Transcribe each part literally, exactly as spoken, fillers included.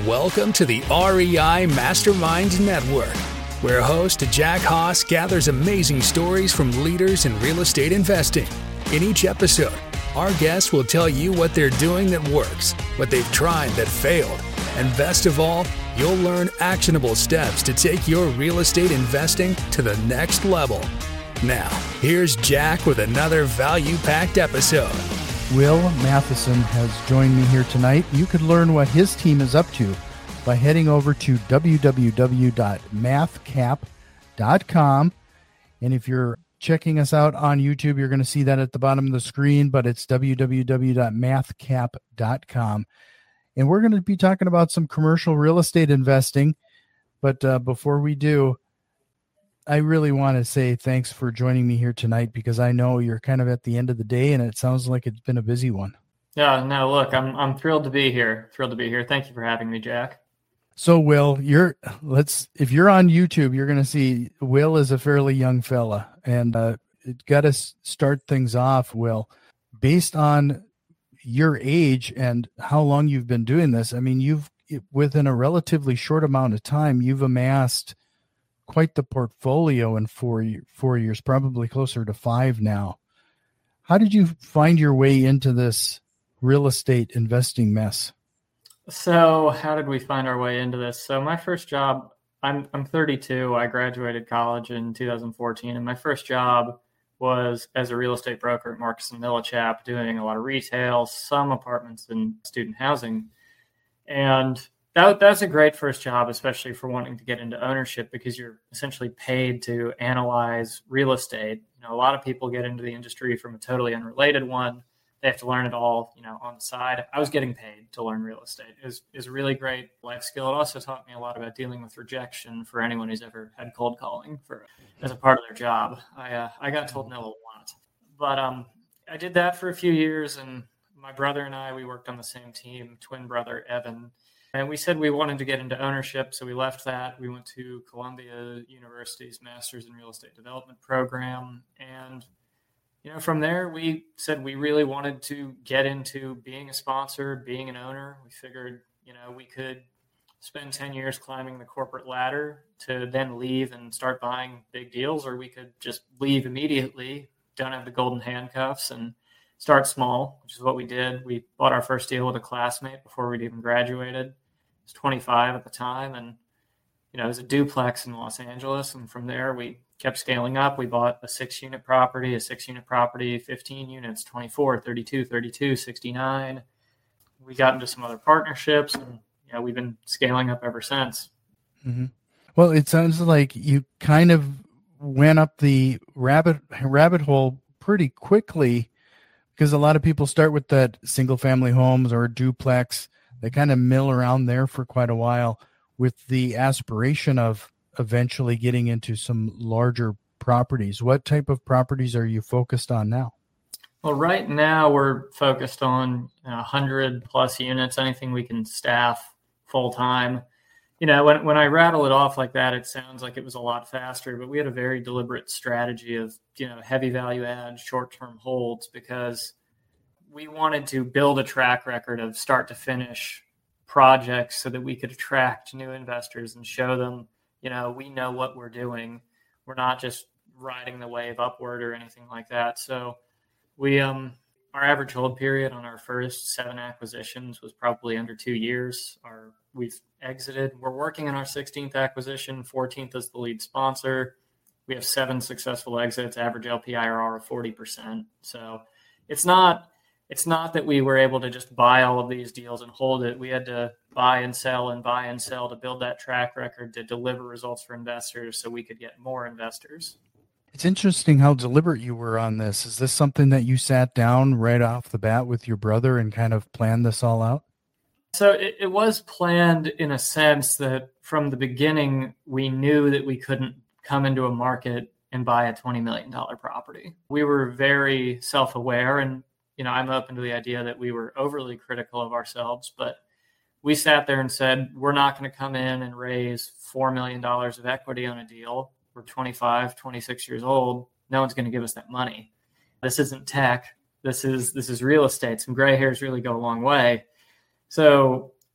Welcome to the R E I Masterminds Network, where host Jack Haas gathers amazing stories from leaders in real estate investing. In each episode, our guests will tell you what they're doing that works, what they've tried that failed, and best of all, you'll learn actionable steps to take your real estate investing to the next level. Now, here's Jack with another value-packed episode. Will Matheson has joined me here tonight. You could learn what his team is up to by heading over to w w w dot math cap dot com. And if you're checking us out on YouTube, you're going to see that at the bottom of the screen, but it's w w w dot math cap dot com. And we're going to be talking about some commercial real estate investing. But uh, before we do, I really want to say thanks for joining me here tonight, because I know you're kind of at the end of the day and it sounds like it's been a busy one. Yeah, no, look, I'm I'm thrilled to be here. Thrilled to be here. Thank you for having me, Jack. So Will, you're let's if you're on YouTube, you're going to see Will is a fairly young fella, and uh, it got to start things off, Will, based on your age and how long you've been doing this. I mean, you've within a relatively short amount of time, you've amassed quite the portfolio in four, four years, probably closer to five now. How did you find your way into this real estate investing mess? So how did we find our way into this? So my first job, I'm I'm thirty-two. I graduated college in two thousand fourteen, and my first job was as a real estate broker at Marcus and Millichap, doing a lot of retail, some apartments and student housing. And That, that's a great first job, especially for wanting to get into ownership, because you're essentially paid to analyze real estate. You know, a lot of people get into the industry from a totally unrelated one. They have to learn it all, you know, on the side. I was getting paid to learn real estate. It was, it was a really great life skill. It also taught me a lot about dealing with rejection for anyone who's ever had cold calling for as a part of their job. I uh, I got told no a lot, but um, I did that for a few years, and my brother and I, we worked on the same team, twin brother Evan. And we said we wanted to get into ownership, so we left that. We went to Columbia University's Master's in Real Estate Development program. And, you know, from there, we said we really wanted to get into being a sponsor, being an owner. We figured, you know, we could spend ten years climbing the corporate ladder to then leave and start buying big deals, or we could just leave immediately, don't have the golden handcuffs, and start small, which is what we did. We bought our first deal with a classmate before we'd even graduated. I was twenty-five at the time, and you know, it was a duplex in Los Angeles. And from there, we kept scaling up. We bought a six-unit property, a six-unit property, fifteen units, twenty-four, thirty-two, thirty-two, sixty-nine. We got into some other partnerships, and you know, we've been scaling up ever since. Mm-hmm. Well, it sounds like you kind of went up the rabbit rabbit hole pretty quickly, because a lot of people start with that single-family homes or a duplex. They kind of mill around there for quite a while with the aspiration of eventually getting into some larger properties. What type of properties are you focused on now? Well, right now we're focused on you know, one hundred plus units, anything we can staff full-time. You know, when, when I rattle it off like that, it sounds like it was a lot faster, but we had a very deliberate strategy of, you know, heavy value add, short-term holds, because we wanted to build a track record of start to finish projects so that we could attract new investors and show them, you know, we know what we're doing. We're not just riding the wave upward or anything like that. So we, um, our average hold period on our first seven acquisitions was probably under two years. Our, we've exited. We're working on our sixteenth acquisition, fourteenth as the lead sponsor. We have seven successful exits, average L P I R R of forty percent. So it's not, It's not that we were able to just buy all of these deals and hold it. We had to buy and sell and buy and sell to build that track record to deliver results for investors so we could get more investors. It's interesting how deliberate you were on this. Is this something that you sat down right off the bat with your brother and kind of planned this all out? So it, it was planned in a sense that from the beginning, we knew that we couldn't come into a market and buy a twenty million dollars property. We were very self-aware, and you know, I'm open to the idea that we were overly critical of ourselves, but we sat there and said, we're not going to come in and raise four million dollars of equity on a deal. We're twenty-five, twenty-six years old. No one's going to give us that money. This isn't tech. This is, this is real estate. Some gray hairs really go a long way. So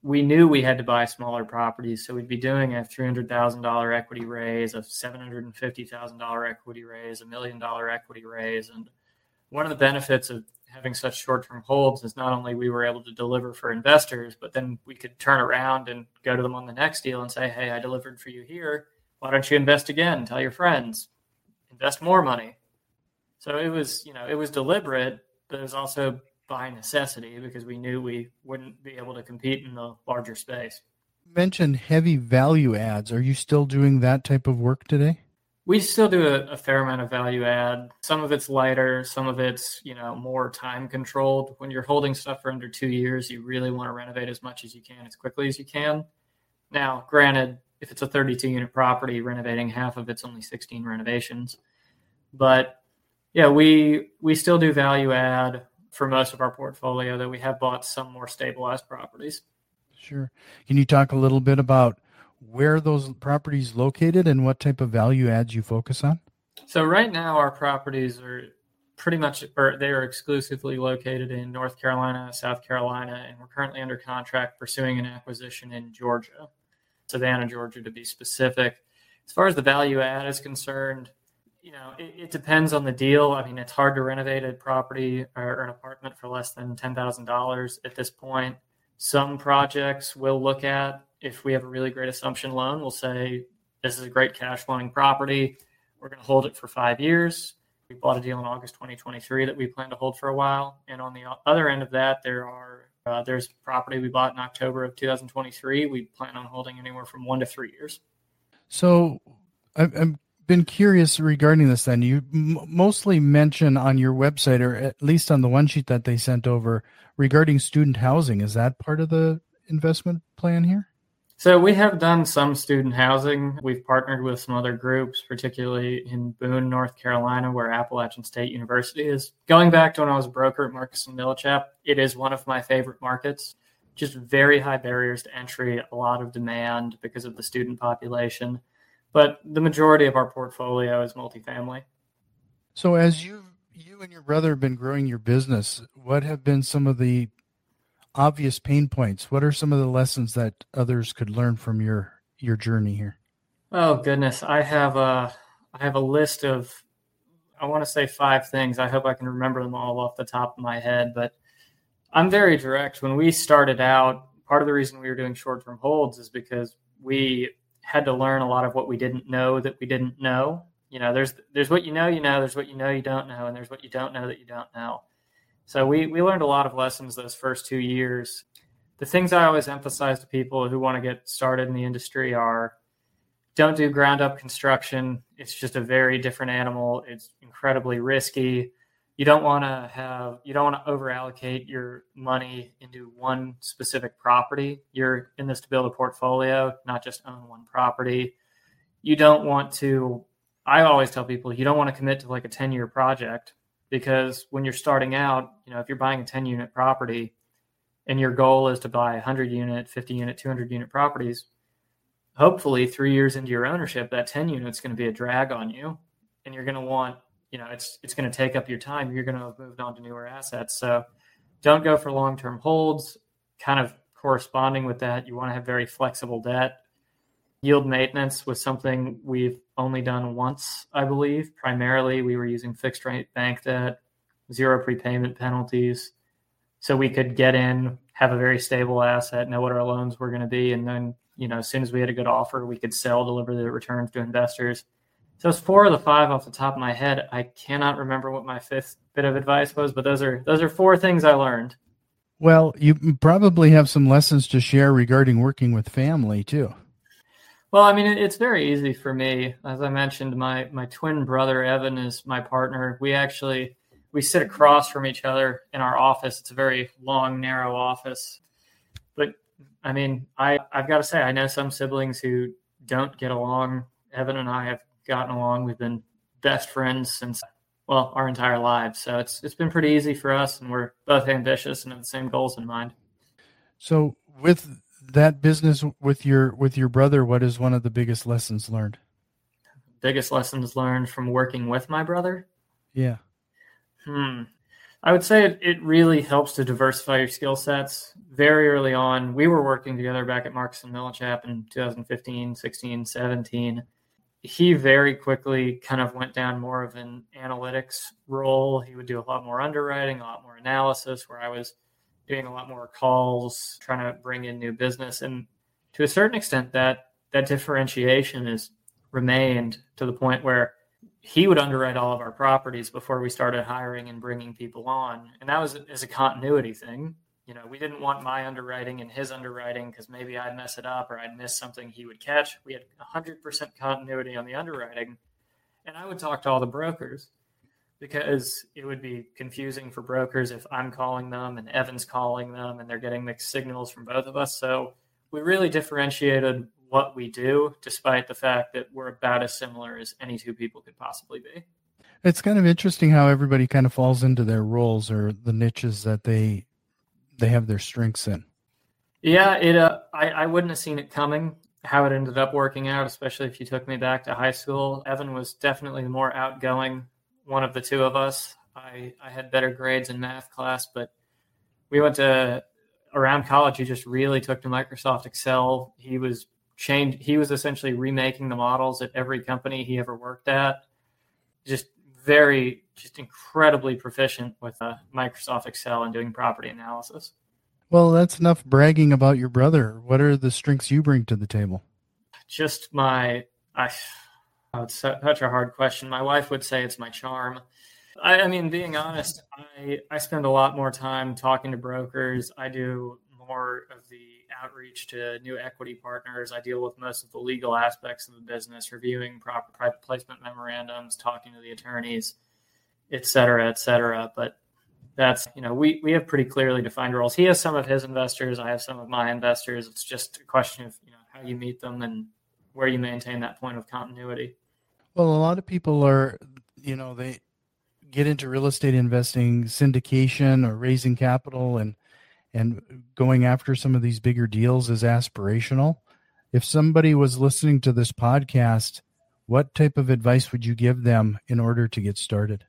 we knew we had to buy smaller properties. So we'd be doing a three hundred thousand dollars equity raise, a seven hundred fifty thousand dollars equity raise, a million dollar equity raise. And one of the benefits of having such short-term holds is not only we were able to deliver for investors, but then we could turn around and go to them on the next deal and say, hey, I delivered for you here. Why don't you invest again? Tell your friends, invest more money. So it was, you know, it was deliberate, but it was also by necessity because we knew we wouldn't be able to compete in the larger space. You mentioned heavy value adds. Are you still doing that type of work today? We still do a, a fair amount of value add. Some of it's lighter, some of it's, you know, more time controlled. When you're holding stuff for under two years, you really want to renovate as much as you can, as quickly as you can. Now, granted, if it's a thirty-two unit property, renovating half of it's only sixteen renovations. But yeah, we we still do value add for most of our portfolio, though we have bought some more stabilized properties. Sure. Can you talk a little bit about where those properties located and what type of value adds you focus on? So right now our properties are pretty much, or they are exclusively located in North Carolina, South Carolina, and we're currently under contract pursuing an acquisition in Georgia, Savannah, Georgia to be specific. As far as the value add is concerned, you know, it, it depends on the deal. I mean, it's hard to renovate a property or an apartment for less than ten thousand dollars at this point. Some projects we'll look at, if we have a really great assumption loan, we'll say, this is a great cash flowing property. We're going to hold it for five years. We bought a deal in August twenty twenty-three that we plan to hold for a while. And on the other end of that, there are uh, there's property we bought in October of two thousand twenty-three. We plan on holding anywhere from one to three years. So I've, I've been curious regarding this then. You m- mostly mention on your website, or at least on the one sheet that they sent over, regarding student housing. Is that part of the investment plan here? So we have done some student housing. We've partnered with some other groups, particularly in Boone, North Carolina, where Appalachian State University is. Going back to when I was a broker at Marcus and Millichap, it is one of my favorite markets. Just very high barriers to entry, a lot of demand because of the student population. But the majority of our portfolio is multifamily. So as you you and your brother have been growing your business, what have been some of the obvious pain points? What are some of the lessons that others could learn from your your journey here? Oh goodness, I have a I have a list of, I want to say five things. I hope I can remember them all off the top of my head, but I'm very direct. When we started out, part of the reason we were doing short-term holds is because we had to learn a lot of what we didn't know that we didn't know. You know, there's there's what you know you know, there's what you know you don't know, and there's what you don't know that you don't know. So we, we learned a lot of lessons those first two years. The things I always emphasize to people who want to get started in the industry are, don't do ground up construction. It's just a very different animal. It's incredibly risky. You don't want to have, you don't want to over allocate your money into one specific property. You're in this to build a portfolio, not just own one property. You don't want to, I always tell people, you don't want to commit to like a ten year project. Because when you're starting out, you know, if you're buying a ten unit property and your goal is to buy one hundred unit, fifty unit, two hundred unit properties, hopefully three years into your ownership, that ten unit is going to be a drag on you. And you're going to want, you know, it's it's going to take up your time. You're going to have moved on to newer assets. So don't go for long-term holds. Kind of corresponding with that, you want to have very flexible debt. Yield maintenance was something we've only done once, I believe. Primarily, we were using fixed rate bank debt, zero prepayment penalties. So we could get in, have a very stable asset, know what our loans were going to be. And then, you know, as soon as we had a good offer, we could sell, deliver the returns to investors. So it's four of the five off the top of my head. I cannot remember what my fifth bit of advice was, but those are those are four things I learned. Well, you probably have some lessons to share regarding working with family too. Well, I mean, it's very easy for me. As I mentioned, my my twin brother, Evan, is my partner. We actually, we sit across from each other in our office. It's a very long, narrow office. But, I mean, I, I've got to say, I know some siblings who don't get along. Evan and I have gotten along. We've been best friends since, well, our entire lives. So it's it's been pretty easy for us, and we're both ambitious and have the same goals in mind. So with that business with your with your brother, what is one of the biggest lessons learned? Biggest lessons learned from working with my brother? Yeah. Hmm. I would say it, it really helps to diversify your skill sets. Very early on, we were working together back at Marcus and Millichap in two thousand fifteen, sixteen, seventeen. He very quickly kind of went down more of an analytics role. He would do a lot more underwriting, a lot more analysis, where I was doing a lot more calls, trying to bring in new business. And to a certain extent, that that differentiation has remained to the point where he would underwrite all of our properties before we started hiring and bringing people on. And that was as a continuity thing. You know, we didn't want my underwriting and his underwriting because maybe I'd mess it up or I'd miss something he would catch. We had one hundred percent continuity on the underwriting. And I would talk to all the brokers because it would be confusing for brokers if I'm calling them and Evan's calling them and they're getting mixed signals from both of us. So we really differentiated what we do, despite the fact that we're about as similar as any two people could possibly be. It's kind of interesting how everybody kind of falls into their roles or the niches that they they have their strengths in. Yeah, it. Uh, I, I wouldn't have seen it coming, how it ended up working out, especially if you took me back to high school. Evan was definitely the more outgoing one of the two of us. I, I had better grades in math class, but we went to, around college, he just really took to Microsoft Excel. He was changed. He was essentially remaking the models at every company he ever worked at. Just very, just incredibly proficient with uh, Microsoft Excel and doing property analysis. Well, that's enough bragging about your brother. What are the strengths you bring to the table? Just my, I, oh, it's such a hard question. My wife would say it's my charm. I, I mean, being honest, I, I spend a lot more time talking to brokers. I do more of the outreach to new equity partners. I deal with most of the legal aspects of the business, reviewing proper private placement memorandums, talking to the attorneys, et cetera, et cetera. But that's, you know, we, we have pretty clearly defined roles. He has some of his investors. I have some of my investors. It's just a question of, you know, how you meet them and where you maintain that point of continuity. Well, a lot of people are, you know, they get into real estate investing, syndication or raising capital, and and going after some of these bigger deals is aspirational. If somebody was listening to this podcast, what type of advice would you give them in order to get started?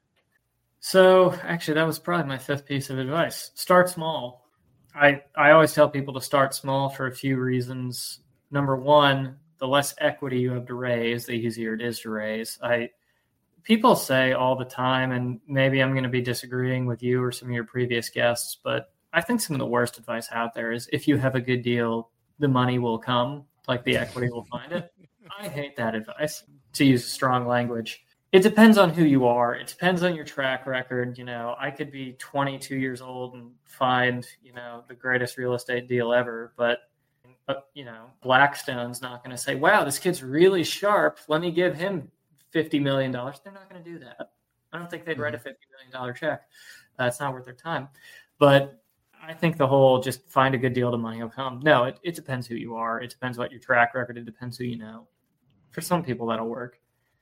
So actually, that was probably my fifth piece of advice. Start small. I, I always tell people to start small for a few reasons. Number one, the less equity you have to raise, the easier it is to raise. I People say all the time, and maybe I'm going to be disagreeing with you or some of your previous guests, but I think some of the worst advice out there is if you have a good deal, the money will come, like the equity will find it. I hate that advice, to use strong language. It depends on who you are. It depends on your track record. You know, I could be twenty-two years old and find, you know, the greatest real estate deal ever, but, but you know, Blackstone's not going to say, wow, this kid's really sharp. Let me give him fifty million dollars. They're not going to do that. I don't think they'd write a fifty million dollars check. Uh, it's not worth their time. But I think the whole just find a good deal, the money will come. No, it, it depends who you are. It depends what your track record. It depends who you know. For some people, that'll work.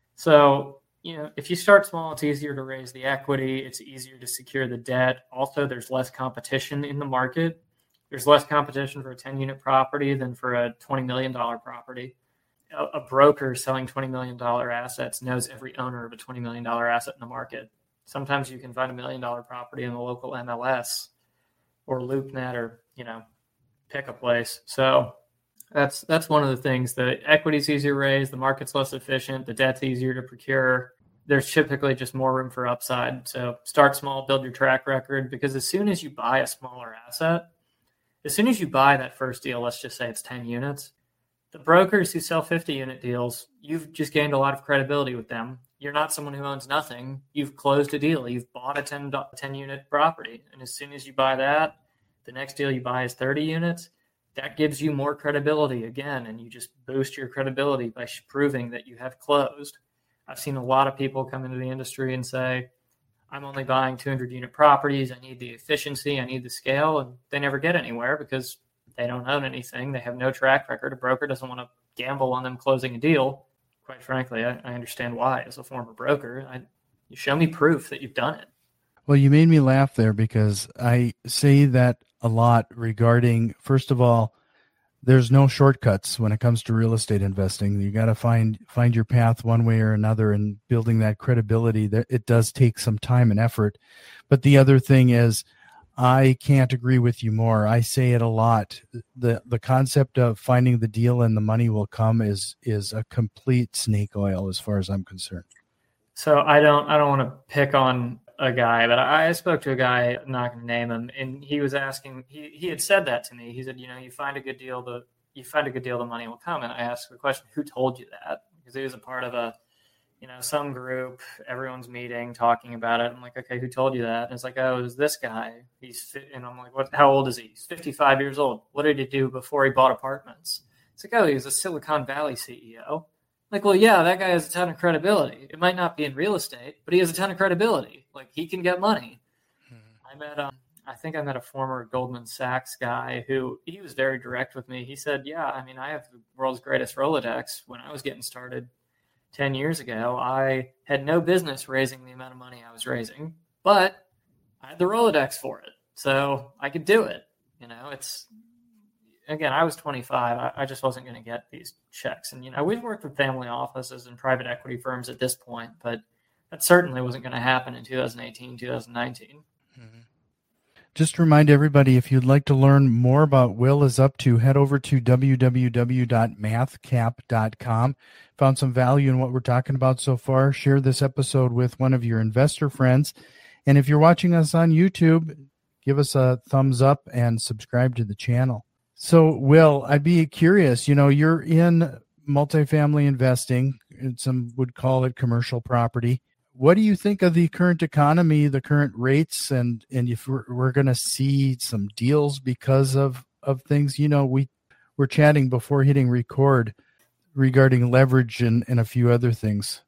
So, you know, if you start small, it's easier to raise the equity. It's easier to secure the debt. Also, there's less competition in the market. There's less competition for a ten-unit property than for a twenty million dollars property. A, a broker selling twenty million dollars assets knows every owner of a twenty million dollars asset in the market. Sometimes you can find a million-dollar property in the local M L S or LoopNet, or, you know, pick a place. So that's that's one of the things. The equity's easier to raise, the market's less efficient, the debt's easier to procure. There's typically just more room for upside. So start small, build your track record, because as soon as you buy a smaller asset, as soon as you buy that first deal, let's just say it's ten units, the brokers who sell fifty-unit deals, you've just gained a lot of credibility with them. You're not someone who owns nothing. You've closed a deal. You've bought a ten-unit property. And as soon as you buy that, the next deal you buy is thirty units. That gives you more credibility again, and you just boost your credibility by proving that you have closed. I've seen a lot of people come into the industry and say, I'm only buying two hundred unit properties. I need the efficiency. I need the scale. And they never get anywhere because they don't own anything. They have no track record. A broker doesn't want to gamble on them closing a deal. Quite frankly, I, I understand why. As a former broker, I, you show me proof that you've done it. Well, you made me laugh there because I say that a lot regarding, first of all, there's no shortcuts when it comes to real estate investing. You got to find find your path one way or another, and building that credibility, that it does take some time and effort. But the other thing is, I can't agree with you more. I say it a lot. The the concept of finding the deal and the money will come is is a complete snake oil as far as I'm concerned. So I don't I don't want to pick on a guy, but I, I spoke to a guy, I'm not going to name him, and he was asking, he, he had said that to me. He said, you know, you find a good deal, the you find a good deal, the money will come. And I asked the question, who told you that? Because he was a part of a, you know, some group, everyone's meeting, talking about it. I'm like, okay, who told you that? And it's like, oh, it was this guy. He's, and I'm like, what? How old is he? He's fifty-five years old. What did he do before he bought apartments? It's like, oh, he was a Silicon Valley C E O. Like, well, yeah, that guy has a ton of credibility. It might not be in real estate, but he has a ton of credibility. Like, he can get money. Mm-hmm. I met, um, I think I met a former Goldman Sachs guy who, he was very direct with me. He said, yeah, I mean, I have the world's greatest Rolodex. When I was getting started ten years ago, I had no business raising the amount of money I was raising, but I had the Rolodex for it. So I could do it. You know, it's, again, I was twenty-five. I, I just wasn't going to get these checks. And, you know, we've worked with family offices and private equity firms at this point, but that certainly wasn't going to happen in two thousand eighteen, two thousand nineteen. Mm-hmm. Just to remind everybody, if you'd like to learn more about Will is up to, head over to w w w dot math cap dot com. Found some value in what we're talking about so far. Share this episode with one of your investor friends. And if you're watching us on YouTube, give us a thumbs up and subscribe to the channel. So, Will, I'd be curious, you know, you're in multifamily investing, and some would call it commercial property. What do you think of the current economy, the current rates, and, and if we're, we're going to see some deals because of, of things? You know, we were chatting before hitting record regarding leverage and, and a few other things.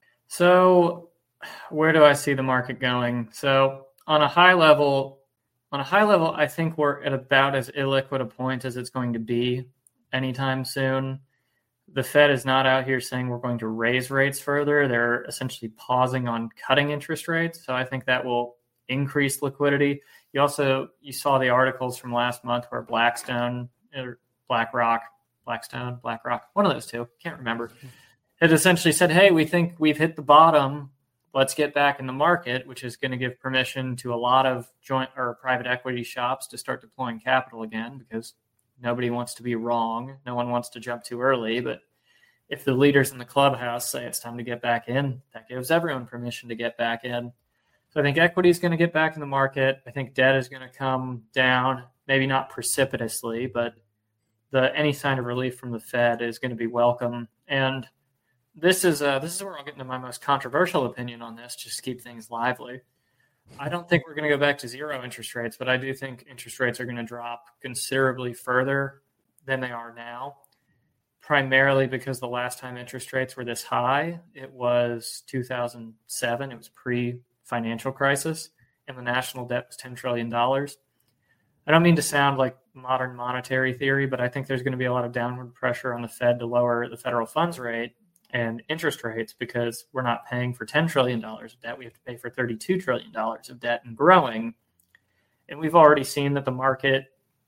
So where do I see the market going? So on a high level, On a high level, I think we're at about as illiquid a point as it's going to be anytime soon. The Fed is not out here saying we're going to raise rates further. They're essentially pausing on cutting interest rates. So I think that will increase liquidity. You also, you saw the articles from last month where Blackstone, or BlackRock, Blackstone, BlackRock, one of those two, can't remember, had essentially said, hey, we think we've hit the bottom. Let's get back in the market, which is going to give permission to a lot of joint or private equity shops to start deploying capital again, because nobody wants to be wrong. No one wants to jump too early. But if the leaders in the clubhouse say it's time to get back in, that gives everyone permission to get back in. So I think equity is going to get back in the market. I think debt is going to come down, maybe not precipitously, but the any sign of relief from the Fed is going to be welcome. And This is uh, this is where I'll get into my most controversial opinion on this, just to keep things lively. I don't think we're going to go back to zero interest rates, but I do think interest rates are going to drop considerably further than they are now, primarily because the last time interest rates were this high, it was two thousand seven. It was pre-financial crisis, and the national debt was ten trillion dollars. I don't mean to sound like modern monetary theory, but I think there's going to be a lot of downward pressure on the Fed to lower the federal funds rate and interest rates, because we're not paying for ten trillion dollars of debt. We have to pay for thirty-two trillion dollars of debt and growing. And we've already seen that the market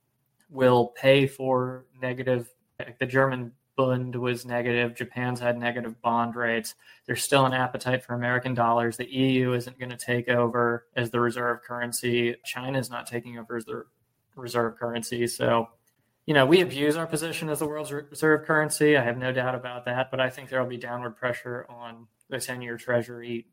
will pay for negative. The German Bund was negative. Japan's had negative bond rates. There's still an appetite for American dollars. The E U isn't going to take over as the reserve currency. China's not taking over as the reserve currency. So, you know, we abuse our position as the world's reserve currency. I have no doubt about that. But I think there will be downward pressure on the ten-year Treasury,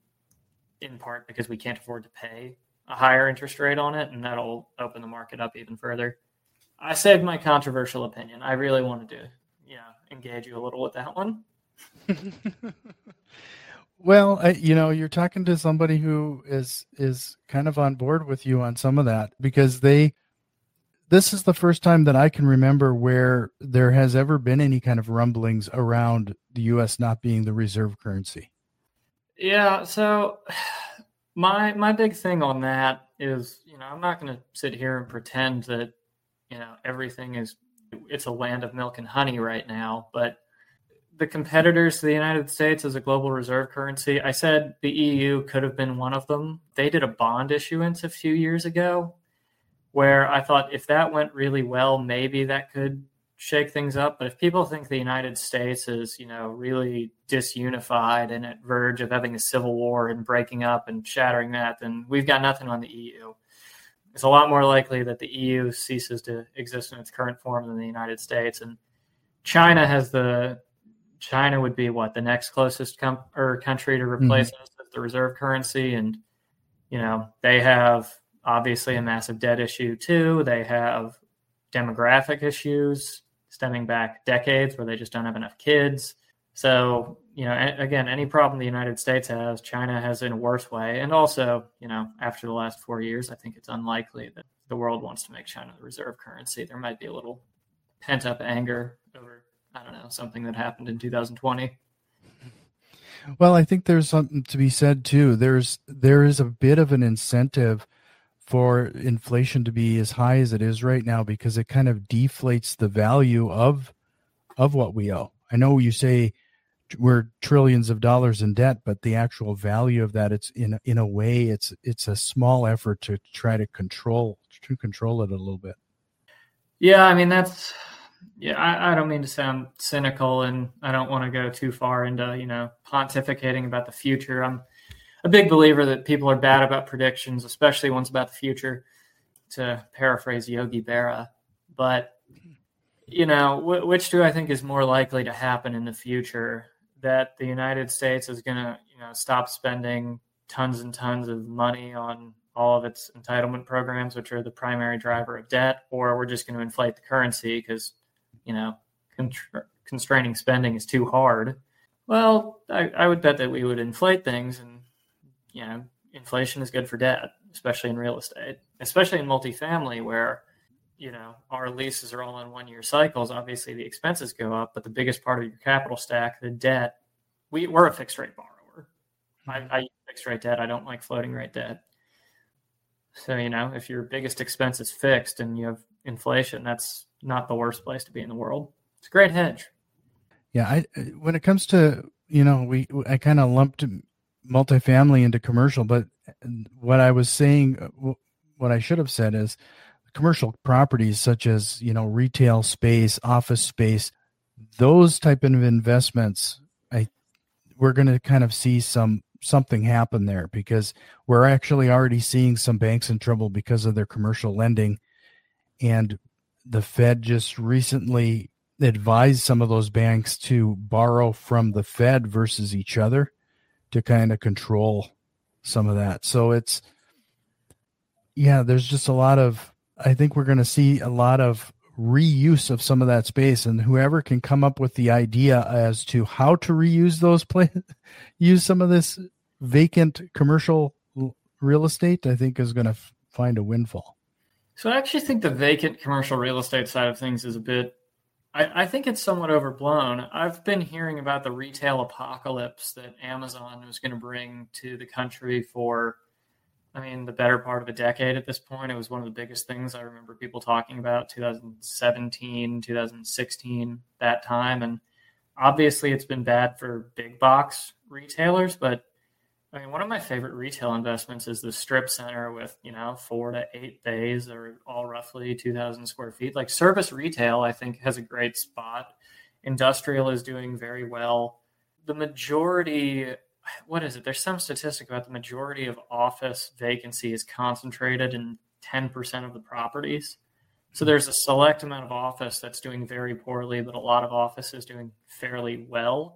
in part because we can't afford to pay a higher interest rate on it, and that'll open the market up even further. I saved my controversial opinion. I really wanted to, you know, engage you a little with that one. Well, I, you know, you're talking to somebody who is is kind of on board with you on some of that, because they. This is the first time that I can remember where there has ever been any kind of rumblings around the U S not being the reserve currency. Yeah, so my my big thing on that is, you know, I'm not going to sit here and pretend that, you know, everything is, it's a land of milk and honey right now, but the competitors to the United States as a global reserve currency, I said the E U could have been one of them. They did a bond issuance a few years ago, where I thought if that went really well, maybe that could shake things up. But if people think the United States is, you know, really disunified and at verge of having a civil war and breaking up and shattering that, then we've got nothing on the E U. It's a lot more likely that the E U ceases to exist in its current form than the United States. And China has the China would be what the next closest com- or country to replace mm-hmm. us as the reserve currency. And, you know, they have obviously a massive debt issue too. They have demographic issues stemming back decades where they just don't have enough kids. So, you know, a- again, any problem the United States has, China has in a worse way. And also, you know, after the last four years, I think it's unlikely that the world wants to make China the reserve currency. There might be a little pent up anger over, I don't know, something that happened in two thousand twenty. Well, I think there's something to be said too. There's, there is a bit of an incentive for inflation to be as high as it is right now, because it kind of deflates the value of of what we owe. I know you say we're trillions of dollars in debt, but the actual value of that, it's in in a way, it's it's a small effort to try to control to control it a little bit. Yeah, I mean that's yeah. I, I don't mean to sound cynical, and I don't want to go too far into you know pontificating about the future. I'm a big believer that people are bad about predictions, especially ones about the future, to paraphrase Yogi Berra. But, you know, w- which do I think is more likely to happen in the future? That the United States is going to, you know, stop spending tons and tons of money on all of its entitlement programs, which are the primary driver of debt, or we're just going to inflate the currency because, you know, con- constraining spending is too hard. Well, I, I would bet that we would inflate things, and you know, inflation is good for debt, especially in real estate, especially in multifamily where, you know, our leases are all on one year cycles. Obviously the expenses go up, but the biggest part of your capital stack, the debt, we, we're a fixed rate borrower. I, I use fixed rate debt. I don't like floating rate debt. So, you know, if your biggest expense is fixed and you have inflation, that's not the worst place to be in the world. It's a great hedge. Yeah. I, when it comes to, you know, we, I kind of lumped multifamily into commercial, but what I was saying, what I should have said is commercial properties such as, you know, retail space, office space, those type of investments, I, we're going to kind of see some, something happen there, because we're actually already seeing some banks in trouble because of their commercial lending. And the Fed just recently advised some of those banks to borrow from the Fed versus each other to kind of control some of that. So it's, yeah, there's just a lot of, I think we're going to see a lot of reuse of some of that space, and whoever can come up with the idea as to how to reuse those play, use some of this vacant commercial real estate, I think is going to f- find a windfall. So I actually think the vacant commercial real estate side of things is a bit, I, I think it's somewhat overblown. I've been hearing about the retail apocalypse that Amazon was going to bring to the country for, I mean, the better part of a decade at this point. It was one of the biggest things I remember people talking about, two thousand seventeen, two thousand sixteen, that time. And obviously it's been bad for big box retailers, but I mean, one of my favorite retail investments is the strip center with, you know, four to eight bays that are all roughly two thousand square feet. Like service retail, I think, has a great spot. Industrial is doing very well. The majority, what is it? There's some statistic about the majority of office vacancy is concentrated in ten percent of the properties. So there's a select amount of office that's doing very poorly, but a lot of office is doing fairly well.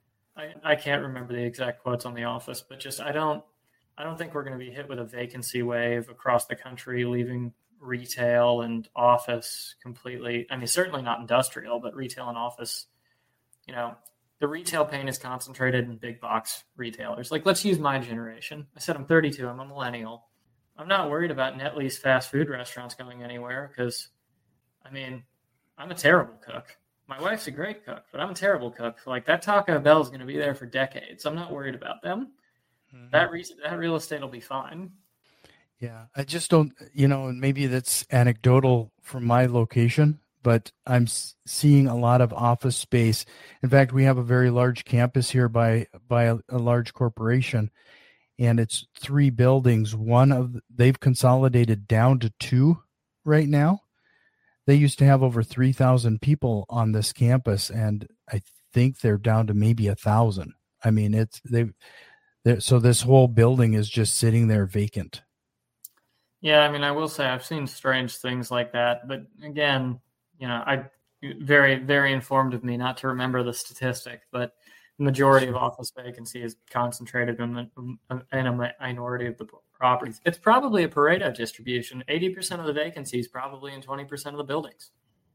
I, I can't remember the exact quotes on The Office, but just I don't I don't think we're going to be hit with a vacancy wave across the country, leaving retail and office completely. I mean, certainly not industrial, but retail and office. You know, the retail pain is concentrated in big box retailers. Like, let's use my generation. I said I'm thirty-two. I'm a millennial. I'm not worried about net lease fast food restaurants going anywhere because, I mean, I'm a terrible cook. My wife's a great cook, but I'm a terrible cook. Like, that Taco Bell is going to be there for decades. I'm not worried about them. Mm-hmm. That re- that real estate will be fine. Yeah, I just don't, you know, and maybe that's anecdotal from my location, but I'm s- seeing a lot of office space. In fact, we have a very large campus here by by a, a large corporation, and it's three buildings. One of the, they've consolidated down to two right now. they used to have over three thousand people on this campus, and I think they're down to maybe a thousand. I mean, it's they've so this whole building is just sitting there vacant. Yeah, I mean, I will say I've seen strange things like that, but again, you know, I very, very informed of me not to remember the statistic, but the majority of office vacancy is concentrated in, the, in a minority of the properties. It's probably a Pareto distribution. eighty percent of the vacancy is probably in twenty percent of the buildings.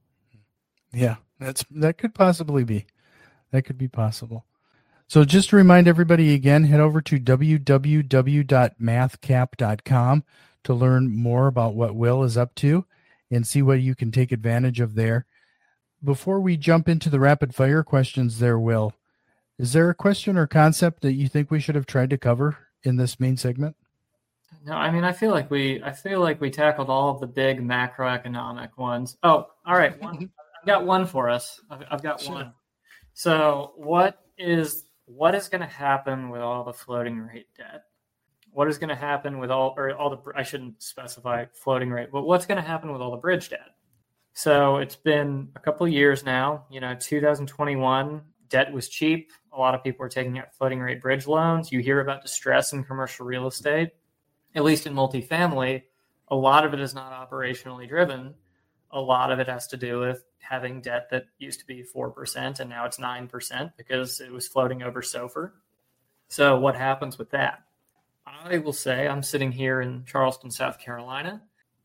Yeah, that's that could possibly be. That could be possible. So just to remind everybody again, head over to w w w dot math cap dot com to learn more about what Will is up to and see what you can take advantage of there. Before we jump into the rapid fire questions there, Will, is there a question or concept that you think we should have tried to cover in this main segment? No, I mean, I feel like we, I feel like we tackled all of the big macroeconomic ones. Oh, all right. One, I've got one for us. I've, I've got sure. one. So what is, what is going to happen with all the floating rate debt? What is going to happen with all, or all the, I shouldn't specify floating rate, but what's going to happen with all the bridge debt? So it's been a couple of years now, you know, two thousand twenty-one, debt was cheap. A lot of people were taking out floating rate bridge loans. You hear about distress in commercial real estate, at least in multifamily. A lot of it is not operationally driven. A lot of it has to do with having debt that used to be four percent and now it's nine percent because it was floating over SOFR. So what happens with that? I will say I'm sitting here in Charleston, South Carolina.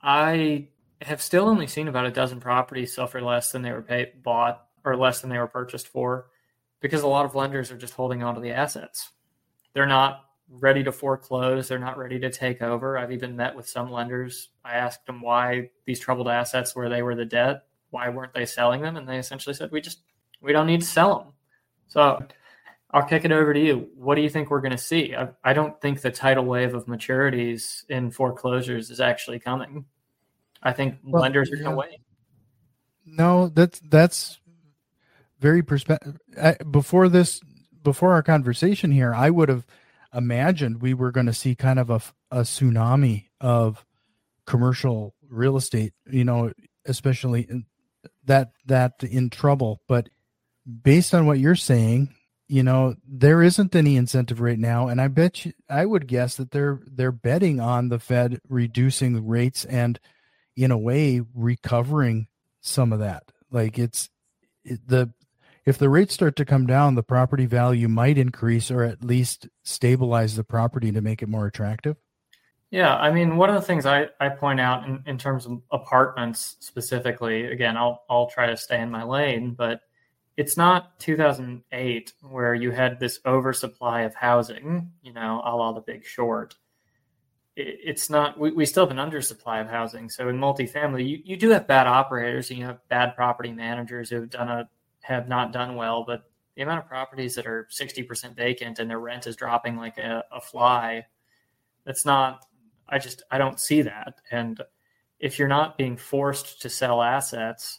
I have still only seen about a dozen properties sell for less than they were paid, bought or less than they were purchased for, because a lot of lenders are just holding on to the assets. They're not ready to foreclose. They're not ready to take over. I've even met with some lenders. I asked them why these troubled assets, where they were the debt, why weren't they selling them? And they essentially said, we just, we don't need to sell them. So I'll kick it over to you. What do you think we're going to see? I, I don't think the tidal wave of maturities in foreclosures is actually coming. I think well, lenders are yeah. going to wait. No, that's, that's very perspective. Before this, before our conversation here, I would have imagined we were going to see kind of a, a tsunami of commercial real estate, you know, especially in that, that in trouble. But based on what you're saying, you know, there isn't any incentive right now. And I bet you, I would guess that they're, they're betting on the Fed reducing rates and in a way recovering some of that. Like it's it, the, if the rates start to come down, the property value might increase or at least stabilize the property to make it more attractive. Yeah. I mean, one of the things I, I point out in, in terms of apartments specifically, again, I'll, I'll try to stay in my lane, but it's not two thousand eight where you had this oversupply of housing, you know, a la The Big Short. It, it's not, we, we still have an undersupply of housing. So in multifamily, you, you do have bad operators and you have bad property managers who have done a, have not done well, but the amount of properties that are sixty percent vacant and their rent is dropping like a, a fly, that's not, I just, I don't see that. And if you're not being forced to sell assets,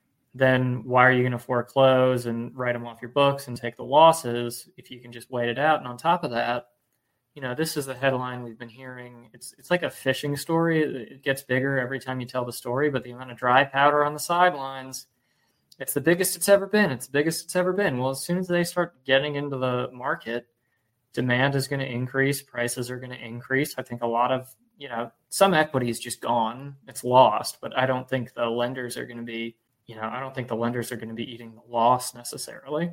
then why are you going to foreclose and write them off your books and take the losses if you can just wait it out? And on top of that, you know, this is the headline we've been hearing. It's it's like a fishing story. It gets bigger every time you tell the story, but the amount of dry powder on the sidelines, it's the biggest it's ever been. It's the biggest it's ever been. Well, as soon as they start getting into the market, demand is going to increase. Prices are going to increase. I think a lot of, you know, some equity is just gone. It's lost, but I don't think the lenders are going to be, you know, I don't think the lenders are going to be eating the loss necessarily.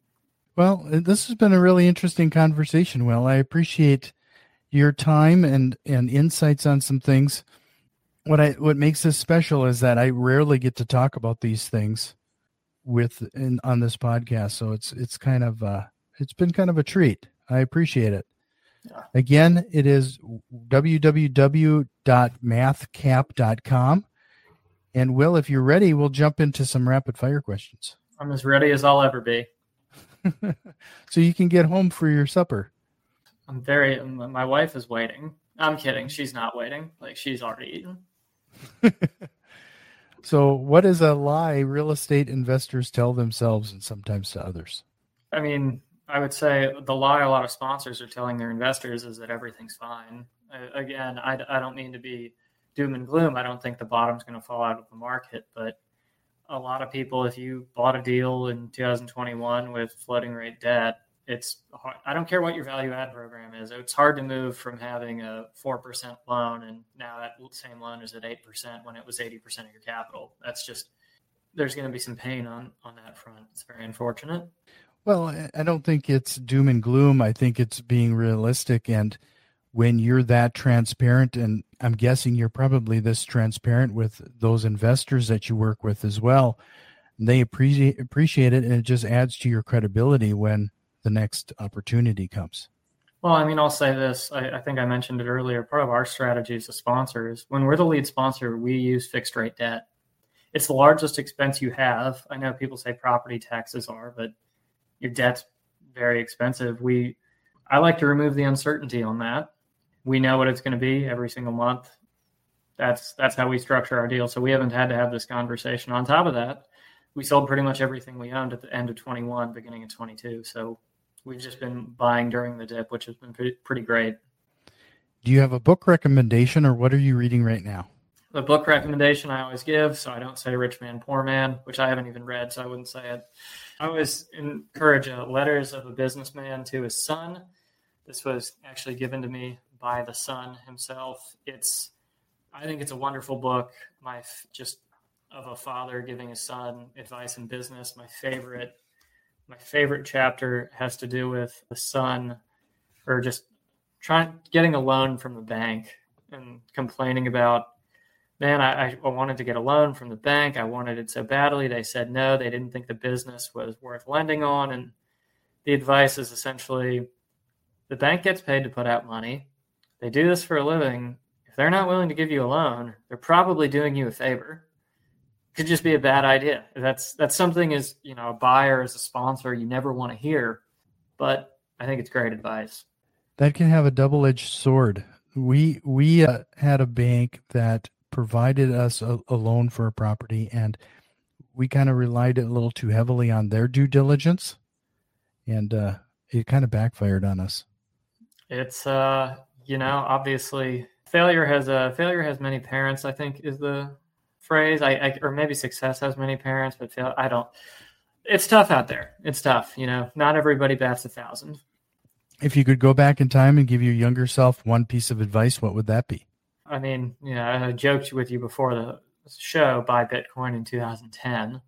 Well, this has been a really interesting conversation, Will. I appreciate your time and, and insights on some things. What I what makes this special is that I rarely get to talk about these things with in, on this podcast. So it's it's kind of uh, it's been kind of a treat. I appreciate it. Yeah. Again, it is w w w dot math cap dot com. And Will, if you're ready, we'll jump into some rapid fire questions. I'm as ready as I'll ever be. So you can get home for your supper. I'm very, my wife is waiting. I'm kidding. She's not waiting. Like she's already eaten. So what is a lie real estate investors tell themselves and sometimes to others? I mean, I would say the lie a lot of sponsors are telling their investors is that everything's fine. I, again, I, I don't mean to be doom and gloom. I don't think the bottom's going to fall out of the market, but a lot of people, if you bought a deal in two thousand twenty-one with floating rate debt, it's hard. I don't care what your value add program is. It's hard to move from having a four percent loan and now that same loan is at eight percent when it was eighty percent of your capital. That's just, there's going to be some pain on, on that front. It's very unfortunate. Well, I don't think it's doom and gloom. I think it's being realistic. And when you're that transparent, and I'm guessing you're probably this transparent with those investors that you work with as well, they appreciate appreciate it, and it just adds to your credibility when the next opportunity comes. Well, I mean, I'll say this. I, I think I mentioned it earlier. Part of our strategy as a sponsor is when we're the lead sponsor, we use fixed rate debt. It's the largest expense you have. I know people say property taxes are, but your debt's very expensive. We, I like to remove the uncertainty on that. We know what it's going to be every single month. That's that's how we structure our deal. So we haven't had to have this conversation. On top of that, we sold pretty much everything we owned at the end of twenty-one, beginning of twenty-two. So we've just been buying during the dip, which has been pretty, pretty great. Do you have a book recommendation, or what are you reading right now? The book recommendation I always give, so I don't say Rich Man, Poor Man, which I haven't even read, so I wouldn't say it. I always encourage uh, Letters of a Businessman to His Son. This was actually given to me by the son himself. It's, I think it's a wonderful book. My just of a father giving his son advice in business. My favorite, my favorite chapter has to do with the son, or just trying getting a loan from the bank and complaining about, man, I, I wanted to get a loan from the bank. I wanted it so badly. They said no. They didn't think the business was worth lending on. And the advice is essentially, the bank gets paid to put out money. They do this for a living. If they're not willing to give you a loan, they're probably doing you a favor. Could just be a bad idea. That's that's something as, you know, a buyer, as a sponsor, you never want to hear. But I think it's great advice. That can have a double-edged sword. We we uh, had a bank that provided us a, a loan for a property, and we kind of relied a little too heavily on their due diligence, and uh, it kind of backfired on us. It's, uh, you know, obviously failure has a failure has many parents, I think is the phrase. I, I or maybe success has many parents, but fail, I don't. It's tough out there. It's tough. You know, not everybody bats a thousand. If you could go back in time and give your younger self one piece of advice, what would that be? I mean, you know, I joked with you before the show, buy Bitcoin in two thousand ten.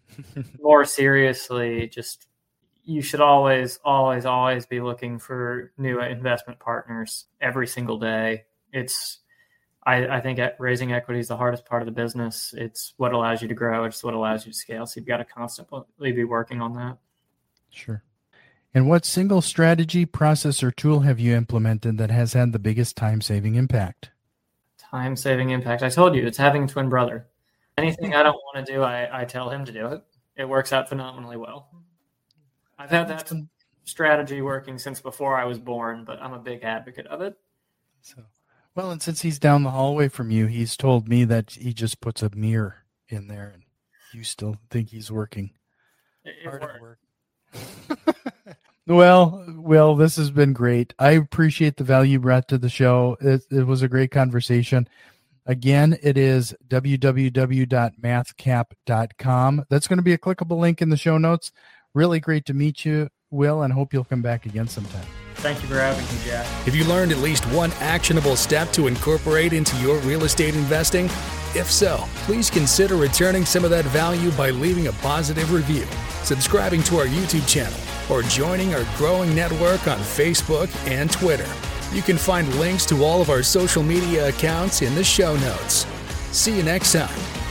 More seriously, just you should always, always, always be looking for new investment partners every single day. It's, I, I think raising equity is the hardest part of the business. It's what allows you to grow. It's what allows you to scale. So you've got to constantly be working on that. Sure. And what single strategy, process, or tool have you implemented that has had the biggest time-saving impact? Time-saving impact. I told you, it's having a twin brother. Anything I don't want to do, I, I tell him to do it. It works out phenomenally well. I've had that strategy working since before I was born, but I'm a big advocate of it. So, well, and since he's down the hallway from you, he's told me that he just puts a mirror in there, and you still think he's working. It, it Hard at work. Well, Will, this has been great. I appreciate the value you brought to the show. It, it was a great conversation. Again, it is w w w dot math cap dot com. That's going to be a clickable link in the show notes. Really great to meet you, Will, and hope you'll come back again sometime. Thank you for having me, Jack. Have you learned at least one actionable step to incorporate into your real estate investing? If so, please consider returning some of that value by leaving a positive review, subscribing to our YouTube channel, or joining our growing network on Facebook and Twitter. You can find links to all of our social media accounts in the show notes. See you next time.